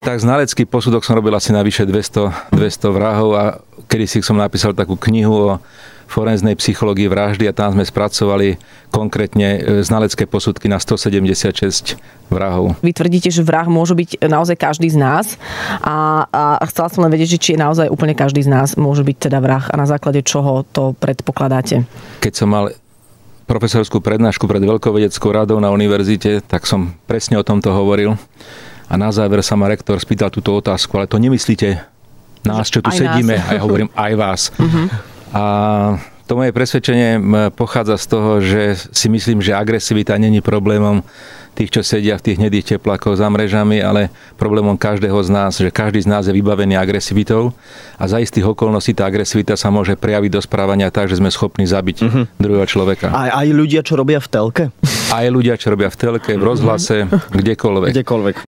Tak znalecký posudok som robil asi na vyše 200 vrahov a kedysi som napísal takú knihu o forenznej psychológii vraždy a tam sme spracovali konkrétne znalecké posudky na 176 vrahov. Vy tvrdíte, že vrah môže byť naozaj každý z nás a chcela som len vedieť, že či je naozaj úplne každý z nás môže byť teda vrah a na základe čoho to predpokladáte? Keď som mal profesorskú prednášku pred Veľkovedeckou radou na univerzite, tak som presne o tomto hovoril a na záver sa ma rektor spýtal túto otázku, ale to nemyslíte nás, čo tu sedíme, a ja hovorím aj vás. A to moje presvedčenie pochádza z toho, že si myslím, že agresivita není problémom tých, čo sedia v tých hnedých teplákoch za mrežami, ale problémom každého z nás, že každý z nás je vybavený agresivitou a za istých okolností tá agresivita sa môže prejaviť do správania tak, že sme schopní zabiť druhého človeka. Aj ľudia, čo robia v telke? Aj ľudia, čo robia v telke, v rozhlase, kdekoľvek.